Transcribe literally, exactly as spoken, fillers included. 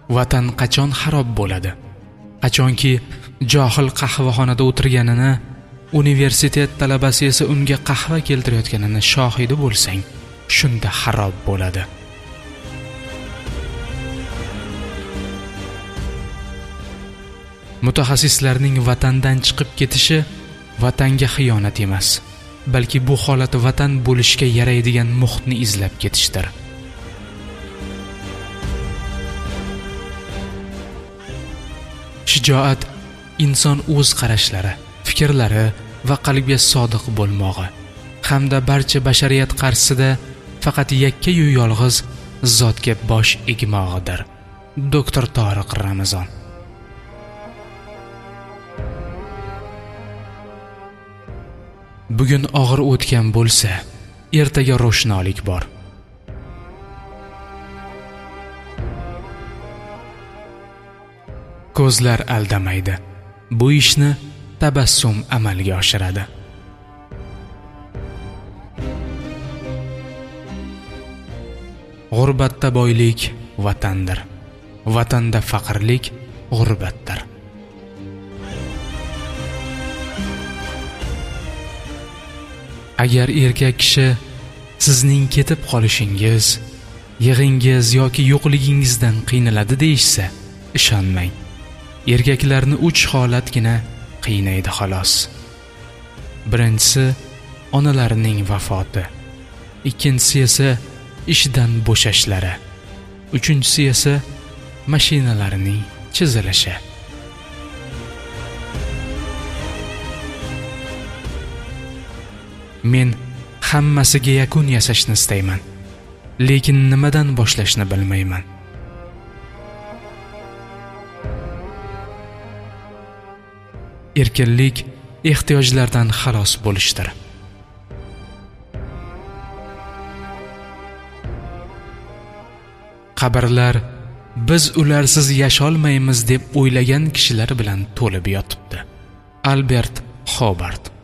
vatan qachon xarob bo'ladi? Qachonki johil qahvaxonada o'tirganini, universitet talabasi esa unga qahva keltirayotganini shohidi bo'lsang, shunda xarob bo'ladi. Mutaxassislarning vatandan chiqib ketishi vatanga xiyonat emas, balki bu holat vatan bo'lishga yaraydigan muhitni izlab ketishdir. Shijoat inson o'z qarashlari, fikrlari va qalbiga sodiq bo'lmog'i hamda barcha bashariyat qarshisida faqat yakka-yu yolg'iz zotga bosh egmog'idir. Doktor Toriq Ramazon. Bugun og'ir o'tgan bo'lsa, ertaga ro'shnolik bor. Ko'zlar aldamaydi. Bu ishni tabassum amalga oshiradi. G'urbatda boylik vatandir. Vatanda faqirlik g'urbatdir. Agar erkak kishi sizning ketib qolishingiz, yig'ingiz yoki yo'qligingizdan qiynaladi deyishsa, ishonmang. Erkaklarni uch holatgina qiynaydi xolos. Birinchisi onalarining vafoti, ikkinchisi esa ishdan bo'shashlari, uchinchisi esa mashinalarining chizilishi. Men hammasiga yakun yasashni istayman, lekin nimadan boshlashni bilmayman. Erkinlik ehtiyojlardan xalos bo'lishdir. Qabrlar biz ularsiz yasholmaymiz deb o'ylagan kishilar bilan to'lib yotibdi. Albert Hobart.